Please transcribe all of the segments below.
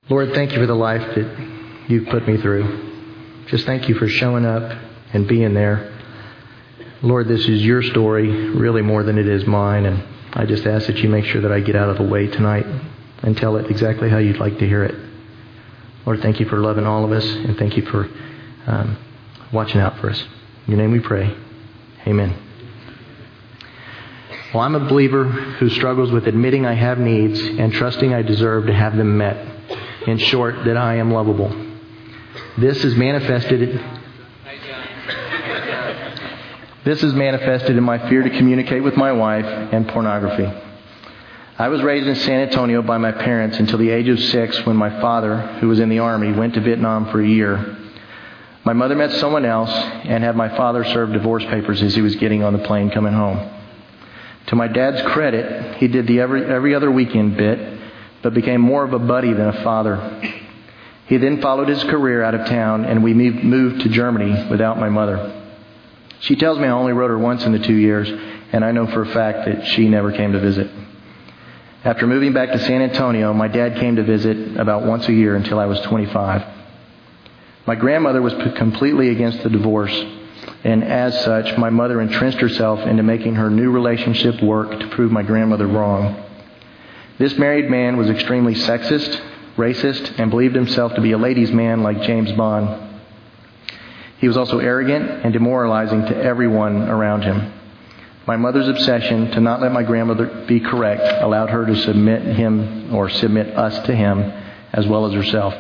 Lord, thank you for the life that you've put me through. Just thank you for showing up and being there. Lord, this is your story, really more than it is mine, and I just ask that you make sure that I get out of the way tonight and tell it exactly how you'd like to hear it. Lord, thank you for loving all of us, and thank you for watching out for us. In your name we pray. Amen. Well, I'm a believer who struggles with admitting I have needs and trusting I deserve to have them met. In short, that I am lovable. This is manifested in my fear to communicate with my wife and pornography. I was raised in San Antonio by my parents until the age of 6 when my father, who was in the Army, went to Vietnam for a year. My mother met someone else and had my father serve divorce papers as he was getting on the plane coming home. To my dad's credit, he did the every other weekend bit, but became more of a buddy than a father. He then followed his career out of town, and we moved to Germany without my mother. She tells me I only wrote her once in the 2 years, and I know for a fact that she never came to visit. After moving back to San Antonio, my dad came to visit about once a year until I was 25. My grandmother was completely against the divorce, and as such, my mother entrenched herself into making her new relationship work to prove my grandmother wrong. This married man was extremely sexist, racist, and believed himself to be a ladies' man like James Bond. He was also arrogant and demoralizing to everyone around him. My mother's obsession to not let my grandmother be correct allowed her to submit us to him as well as herself.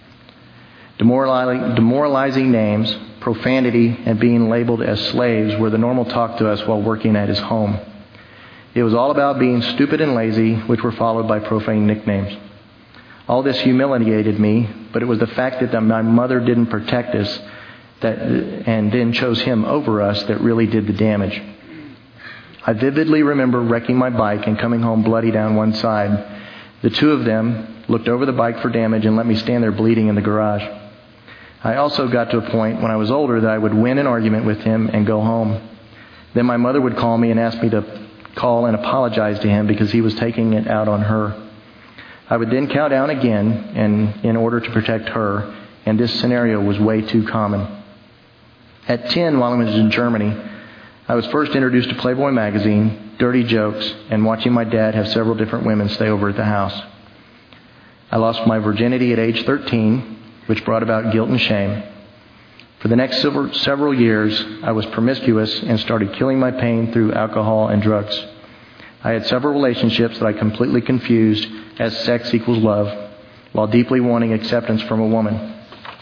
Demoralizing names, profanity, and being labeled as slaves were the normal talk to us while working at his home. It was all about being stupid and lazy, which were followed by profane nicknames. All this humiliated me, but it was the fact that my mother didn't protect us and then chose him over us that really did the damage. I vividly remember wrecking my bike and coming home bloody down one side. The two of them looked over the bike for damage and let me stand there bleeding in the garage. I also got to a point when I was older that I would win an argument with him and go home. Then my mother would call me and ask me to call and apologize to him because he was taking it out on her. I would then count down again in order to protect her, and this scenario was way too common. At 10, while I was in Germany, I was first introduced to Playboy magazine, dirty jokes, and watching my dad have several different women stay over at the house. I lost my virginity at age 13, which brought about guilt and shame. For the next several years, I was promiscuous and started killing my pain through alcohol and drugs. I had several relationships that I completely confused as sex equals love, while deeply wanting acceptance from a woman.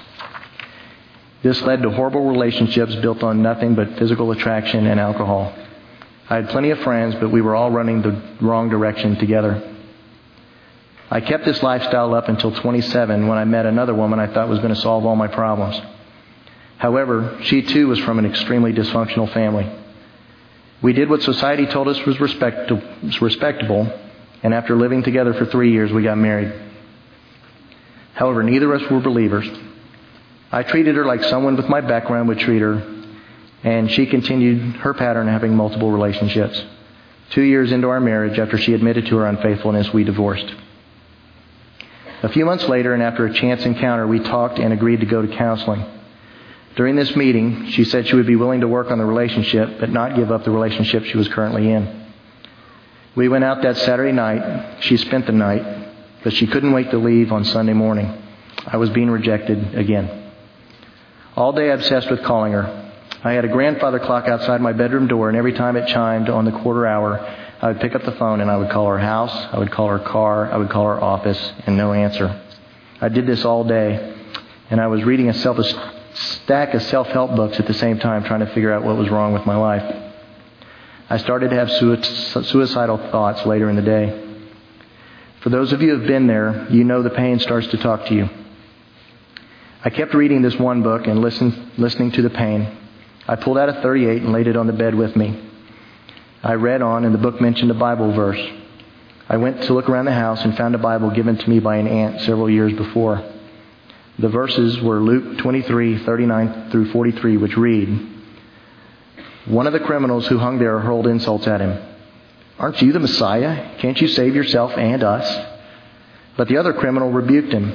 This led to horrible relationships built on nothing but physical attraction and alcohol. I had plenty of friends, but we were all running the wrong direction together. I kept this lifestyle up until 27 when I met another woman I thought was going to solve all my problems. However, she too was from an extremely dysfunctional family. We did what society told us was respectable, and after living together for 3 years, we got married. However, neither of us were believers. I treated her like someone with my background would treat her, and she continued her pattern of having multiple relationships. 2 years into our marriage, after she admitted to her unfaithfulness, we divorced. A few months later, and after a chance encounter, we talked and agreed to go to counseling. During this meeting, she said she would be willing to work on the relationship, but not give up the relationship she was currently in. We went out that Saturday night. She spent the night, but she couldn't wait to leave on Sunday morning. I was being rejected again. All day I obsessed with calling her. I had a grandfather clock outside my bedroom door, and every time it chimed on the quarter hour, I would pick up the phone and I would call her house, I would call her car, I would call her office, and no answer. I did this all day, and I was reading a stack of self-help books at the same time, trying to figure out what was wrong with my life. I started to have suicidal thoughts later in the day. For those of you who have been there, you know the pain starts to talk to you. I kept reading this one book and listening to the pain. I pulled out a 38 and laid it on the bed with me. I read on, and the book mentioned a Bible verse. I went to look around the house and found a Bible given to me by an aunt several years before. The verses were Luke 23:39 through 43, which read, "One of the criminals who hung there hurled insults at him. 'Aren't you the Messiah? Can't you save yourself and us?' But the other criminal rebuked him.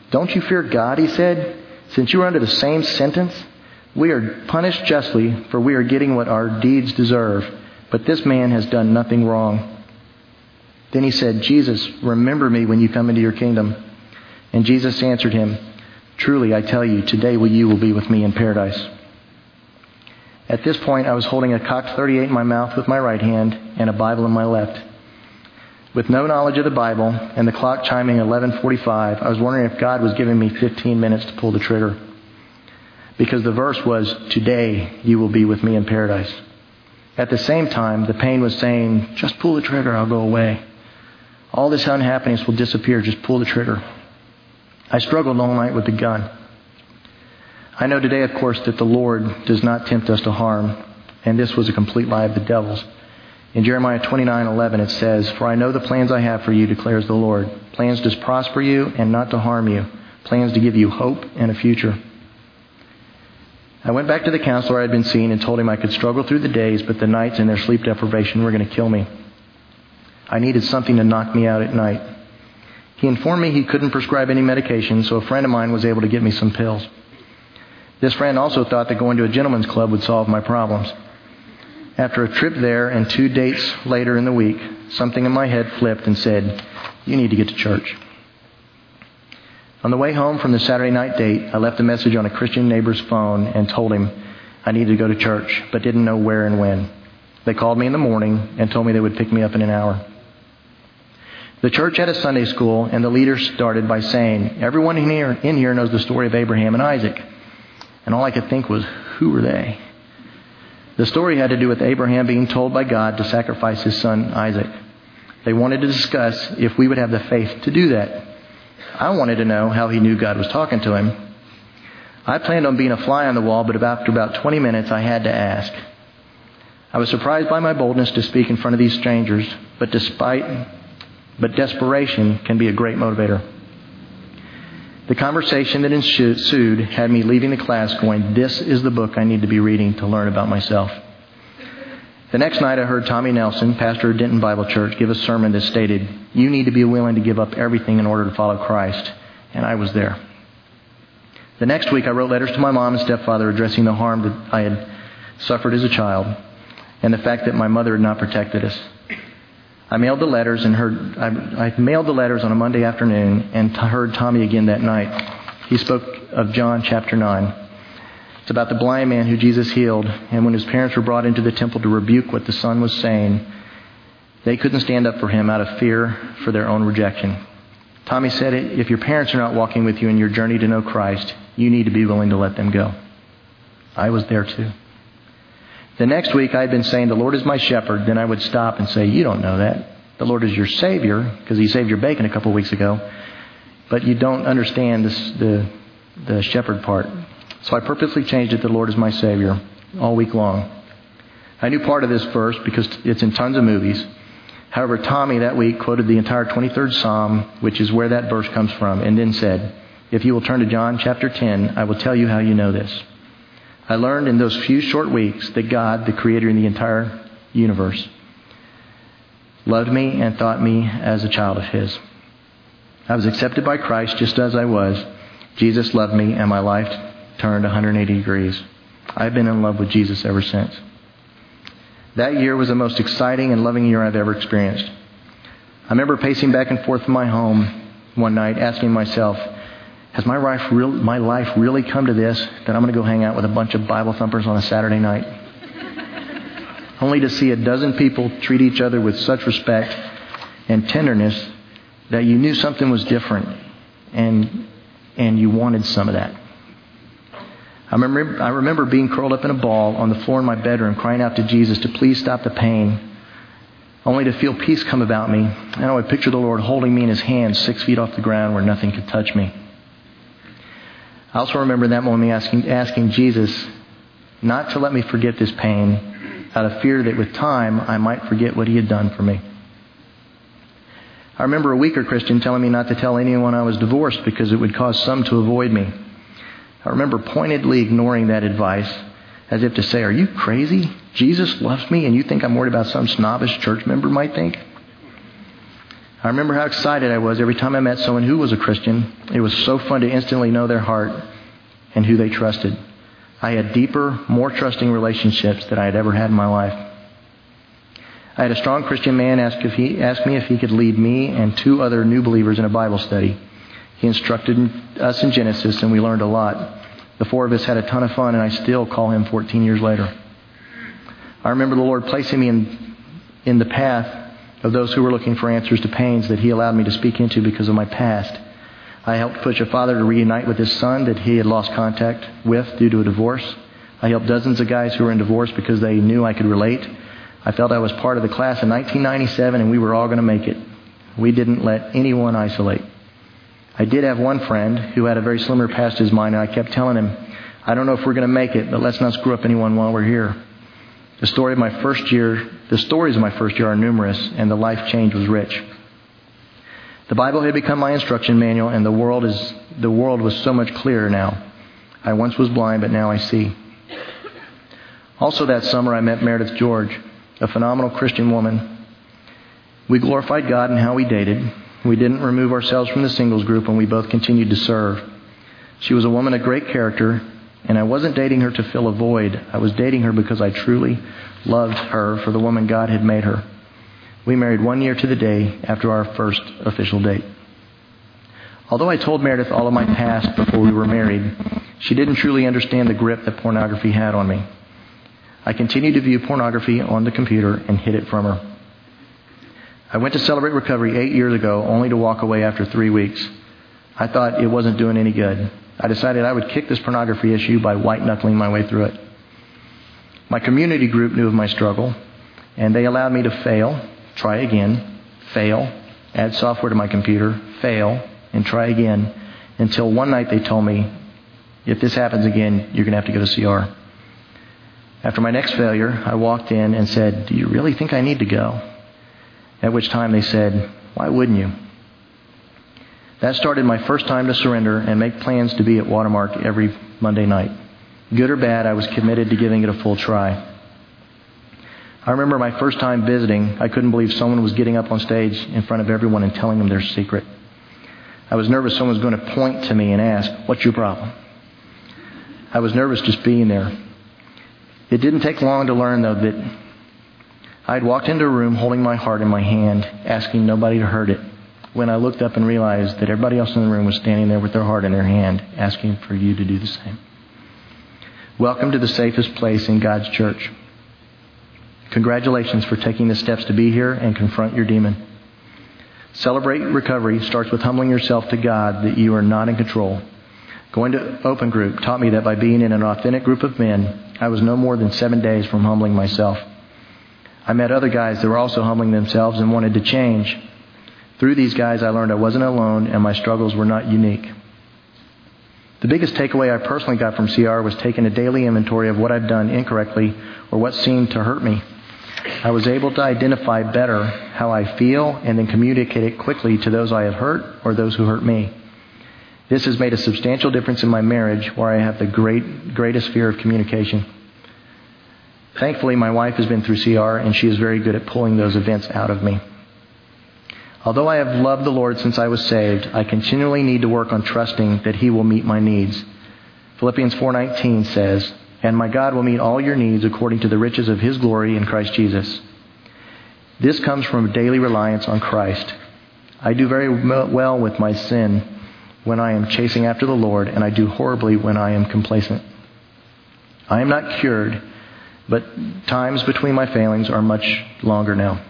Don't you fear God, he said, since you are under the same sentence? We are punished justly, for we are getting what our deeds deserve. But this man has done nothing wrong. Then he said, Jesus, remember me when you come into your kingdom. And Jesus answered him, truly, I tell you, today you will be with me in paradise. At this point, I was holding a cocked .38 in my mouth with my right hand and a Bible in my left. With no knowledge of the Bible and the clock chiming 11:45, I was wondering if God was giving me 15 minutes to pull the trigger. Because the verse was, today you will be with me in paradise. At the same time, the pain was saying, just pull the trigger, I'll go away. All this unhappiness will disappear, just pull the trigger. I struggled all night with the gun. I know today, of course, that the Lord does not tempt us to harm, and this was a complete lie of the devil's. In Jeremiah 29:11 it says, for I know the plans I have for you, declares the Lord. Plans to prosper you and not to harm you. Plans to give you hope and a future. I went back to the counselor I had been seeing and told him I could struggle through the days, but the nights and their sleep deprivation were going to kill me. I needed something to knock me out at night. He informed me he couldn't prescribe any medication, so a friend of mine was able to get me some pills. This friend also thought that going to a gentleman's club would solve my problems. After a trip there and 2 dates later in the week, something in my head flipped and said, you need to get to church. On the way home from the Saturday night date, I left a message on a Christian neighbor's phone and told him I needed to go to church, but didn't know where and when. They called me in the morning and told me they would pick me up in an hour. The church had a Sunday school, and the leader started by saying, everyone in here knows the story of Abraham and Isaac. And all I could think was, who were they? The story had to do with Abraham being told by God to sacrifice his son Isaac. They wanted to discuss if we would have the faith to do that. I wanted to know how he knew God was talking to him. I planned on being a fly on the wall, but after about 20 minutes, I had to ask. I was surprised by my boldness to speak in front of these strangers, but desperation can be a great motivator. The conversation that ensued had me leaving the class going, this is the book I need to be reading to learn about myself. The next night I heard Tommy Nelson, pastor of Denton Bible Church, give a sermon that stated, you need to be willing to give up everything in order to follow Christ. And I was there. The next week I wrote letters to my mom and stepfather addressing the harm that I had suffered as a child and the fact that my mother had not protected us. I mailed the letters on a Monday afternoon and heard Tommy again that night. He spoke of John chapter 9. It's about the blind man who Jesus healed, and when his parents were brought into the temple to rebuke what the son was saying, they couldn't stand up for him out of fear for their own rejection. Tommy said, if your parents are not walking with you in your journey to know Christ, you need to be willing to let them go. I was there too. The next week I had been saying, the Lord is my shepherd. Then I would stop and say, you don't know that. The Lord is your Savior, because He saved your bacon a couple of weeks ago. But you don't understand the shepherd part. So I purposely changed it to the Lord is my Savior all week long. I knew part of this verse because it's in tons of movies. However, Tommy that week quoted the entire 23rd Psalm, which is where that verse comes from, and then said, if you will turn to John chapter 10, I will tell you how you know this. I learned in those few short weeks that God, the Creator in the entire universe, loved me and thought me as a child of His. I was accepted by Christ just as I was. Jesus loved me and my life turned 180 degrees. I've been in love with Jesus ever since. That year was the most exciting and loving year I've ever experienced. I remember pacing back and forth in my home one night asking myself, has my life really come to this, that I'm going to go hang out with a bunch of Bible thumpers on a Saturday night? Only to see a dozen people treat each other with such respect and tenderness that you knew something was different and you wanted some of that. I remember being curled up in a ball on the floor in my bedroom, crying out to Jesus to please stop the pain, only to feel peace come about me. And I would picture the Lord holding me in His hands 6 feet off the ground where nothing could touch me. I also remember that moment asking Jesus not to let me forget this pain out of fear that with time I might forget what He had done for me. I remember a weaker Christian telling me not to tell anyone I was divorced because it would cause some to avoid me. I remember pointedly ignoring that advice as if to say, are you crazy? Jesus loves me and you think I'm worried about some snobbish church member might think? I remember how excited I was every time I met someone who was a Christian. It was so fun to instantly know their heart and who they trusted. I had deeper, more trusting relationships than I had ever had in my life. I had a strong Christian man ask me if he could lead me and 2 other new believers in a Bible study. He instructed us in Genesis, and we learned a lot. The 4 of us had a ton of fun, and I still call him 14 years later. I remember the Lord placing me in the path of those who were looking for answers to pains that He allowed me to speak into because of my past. I helped push a father to reunite with his son that he had lost contact with due to a divorce. I helped dozens of guys who were in divorce because they knew I could relate. I felt I was part of the class in 1997 and we were all going to make it. We didn't let anyone isolate. I did have one friend who had a very similar past as mine, and I kept telling him, I don't know if we're going to make it, but let's not screw up anyone while we're here. The stories of my first year are numerous, and the life change was rich. The Bible had become my instruction manual, and the world was so much clearer now. I once was blind, but now I see. Also that summer, I met Meredith George, a phenomenal Christian woman. We glorified God in how we dated. We didn't remove ourselves from the singles group, and we both continued to serve. She was a woman of great character, and I wasn't dating her to fill a void. I was dating her because I truly loved her for the woman God had made her. We married 1 year to the day after our first official date. Although I told Meredith all of my past before we were married, she didn't truly understand the grip that pornography had on me. I continued to view pornography on the computer and hid it from her. I went to Celebrate Recovery 8 years ago, only to walk away after 3 weeks. I thought it wasn't doing any good. I decided I would kick this pornography issue by white-knuckling my way through it. My community group knew of my struggle, and they allowed me to fail, try again, fail, add software to my computer, fail, and try again, until one night they told me, if this happens again, you're going to have to go to CR. After my next failure, I walked in and said, do you really think I need to go? At which time they said, why wouldn't you? That started my first time to surrender and make plans to be at Watermark every Monday night. Good or bad, I was committed to giving it a full try. I remember my first time visiting, I couldn't believe someone was getting up on stage in front of everyone and telling them their secret. I was nervous someone was going to point to me and ask, what's your problem? I was nervous just being there. It didn't take long to learn, though, that I'd walked into a room holding my heart in my hand, asking nobody to hurt it, when I looked up and realized that everybody else in the room was standing there with their heart in their hand, asking for you to do the same. Welcome to the safest place in God's church. Congratulations for taking the steps to be here and confront your demon. Celebrate Recovery starts with humbling yourself to God that you are not in control. Going to Open Group taught me that by being in an authentic group of men, I was no more than 7 days from humbling myself. I met other guys that were also humbling themselves and wanted to change. Through these guys, I learned I wasn't alone and my struggles were not unique. The biggest takeaway I personally got from CR was taking a daily inventory of what I'd done incorrectly or what seemed to hurt me. I was able to identify better how I feel and then communicate it quickly to those I have hurt or those who hurt me. This has made a substantial difference in my marriage, where I have the greatest fear of communication. Thankfully, my wife has been through CR, and she is very good at pulling those events out of me. Although I have loved the Lord since I was saved, I continually need to work on trusting that He will meet my needs. Philippians 4:19 says, and my God will meet all your needs according to the riches of His glory in Christ Jesus. This comes from a daily reliance on Christ. I do very well with my sin when I am chasing after the Lord, and I do horribly when I am complacent. I am not cured, but times between my failings are much longer now.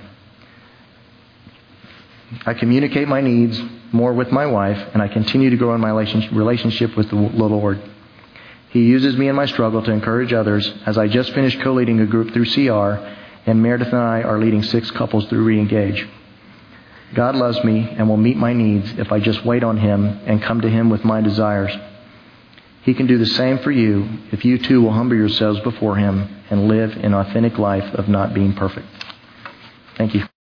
I communicate my needs more with my wife, and I continue to grow in my relationship with the Lord. He uses me in my struggle to encourage others, as I just finished co-leading a group through CR, and Meredith and I are leading 6 couples through Reengage. God loves me and will meet my needs if I just wait on Him and come to Him with my desires. He can do the same for you if you too will humble yourselves before Him and live an authentic life of not being perfect. Thank you.